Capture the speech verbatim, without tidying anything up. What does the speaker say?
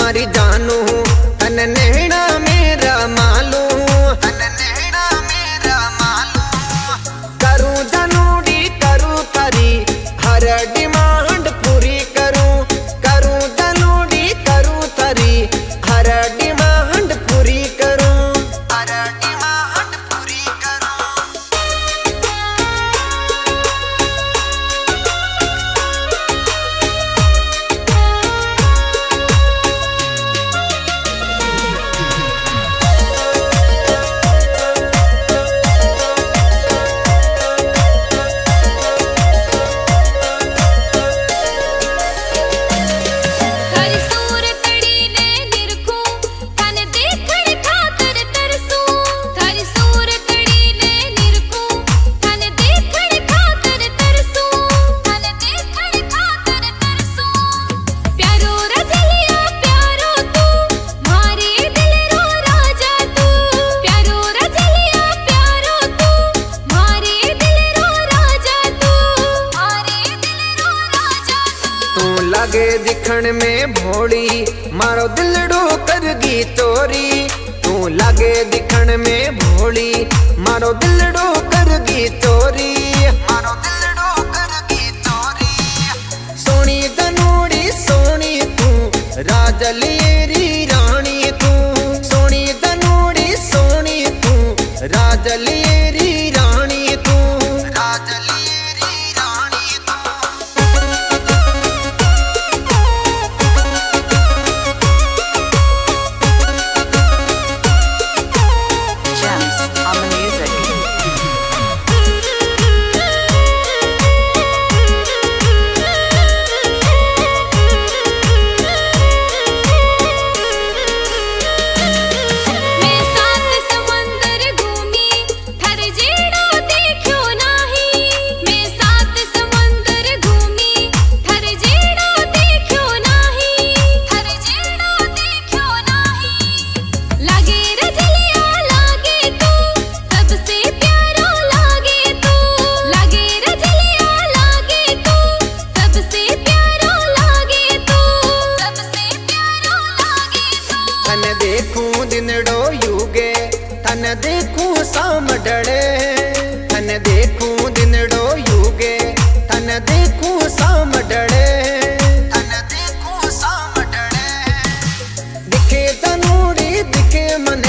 मारी जानू तन नैना मेरा मालू तन नैना मेरा मालू करूं धनूड़ी करूं तारी हर डिमांड पूरी करूं करूं धनूड़ी करूं तारी हर डिमांड पूरी करूं हर डिमांड पूरी करूं। लागे दिखण में भोली मारो दिलड़ो करगी चोरी तू लागे दिखण में भोली मारो दिलड़ो करगी चोरी मारो दिलड़ो करगी चोरी। सोनी धनूड़ी सोनी तू राजलियेरी रानी तू सोनी धनूड़ी सोनी तू राजलियेरी रानी तू राजलियेरी रानी तू। देखूं दिनड़ो युगे तन देखूं साम डड़े तन देखूं दिनड़ो युगे तन देखूं साम डड़े तन देखूं साम डड़े दिखे धनूड़ी दिखे मने